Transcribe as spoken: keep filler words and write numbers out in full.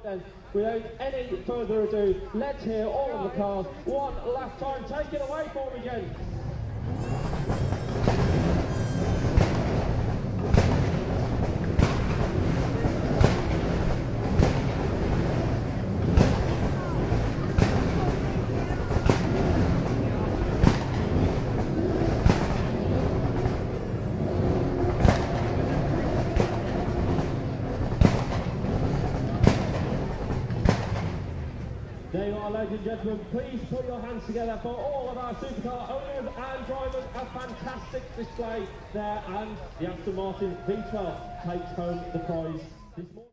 Then, without any further ado, let's hear all of the cars one last time. Take it away for me, Jen. There you are, ladies and gentlemen. Please put your hands together for all of our supercar owners and drivers. A fantastic display there, and the Aston Martin V twelve takes home the prize this morning.